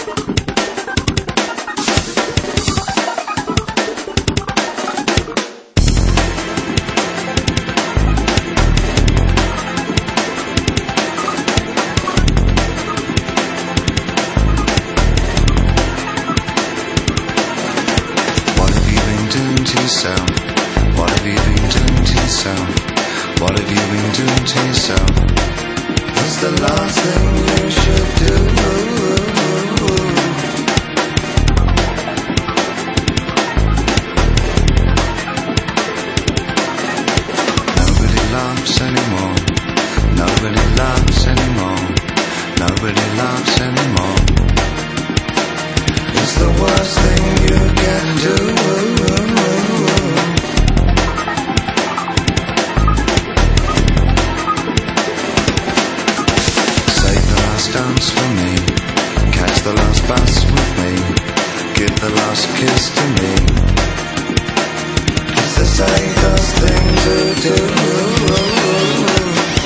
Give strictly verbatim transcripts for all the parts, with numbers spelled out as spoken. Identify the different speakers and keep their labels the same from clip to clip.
Speaker 1: yourself? What have you been doing to yourself? What have you been doing to yourself? It's the last thing you should do. Nobody laughs anymore. Nobody laughs anymore. Nobody laughs anymore. It's the worst thing you can do. Dance for me, catch the last bus with me, give the last kiss to me. It's the safest thing to do.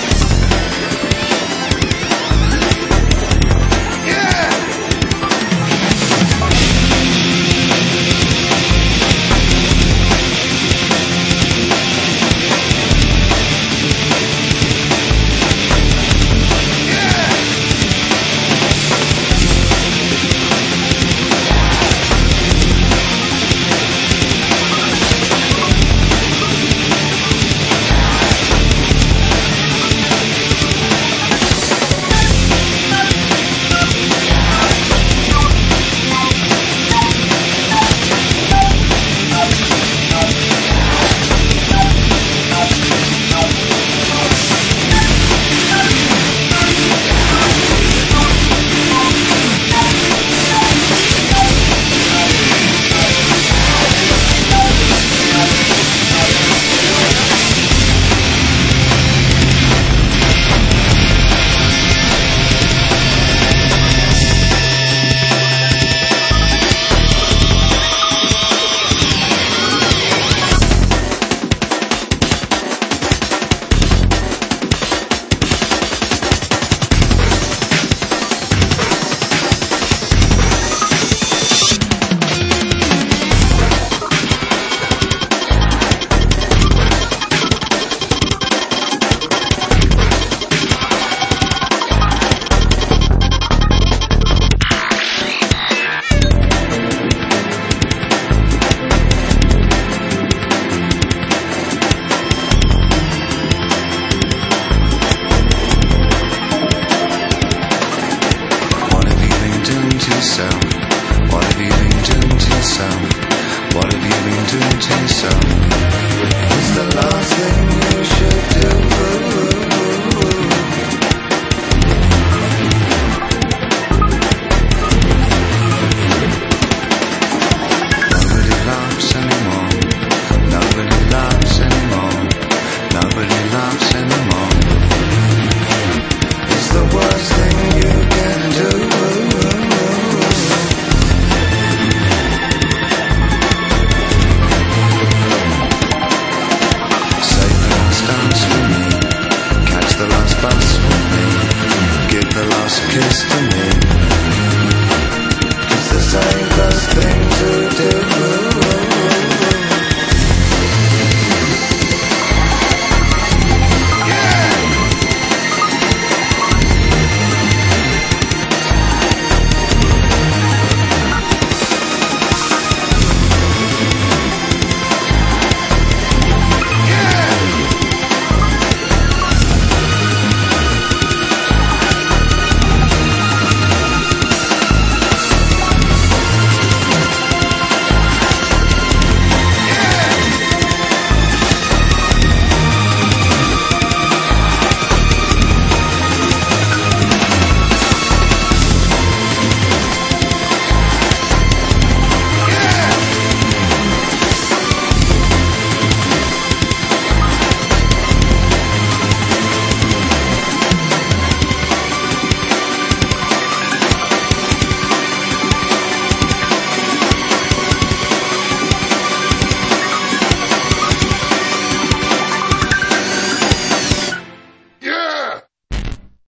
Speaker 1: What have you been doing to yourself? What have you been doing to yourself? It's the last thing you should do.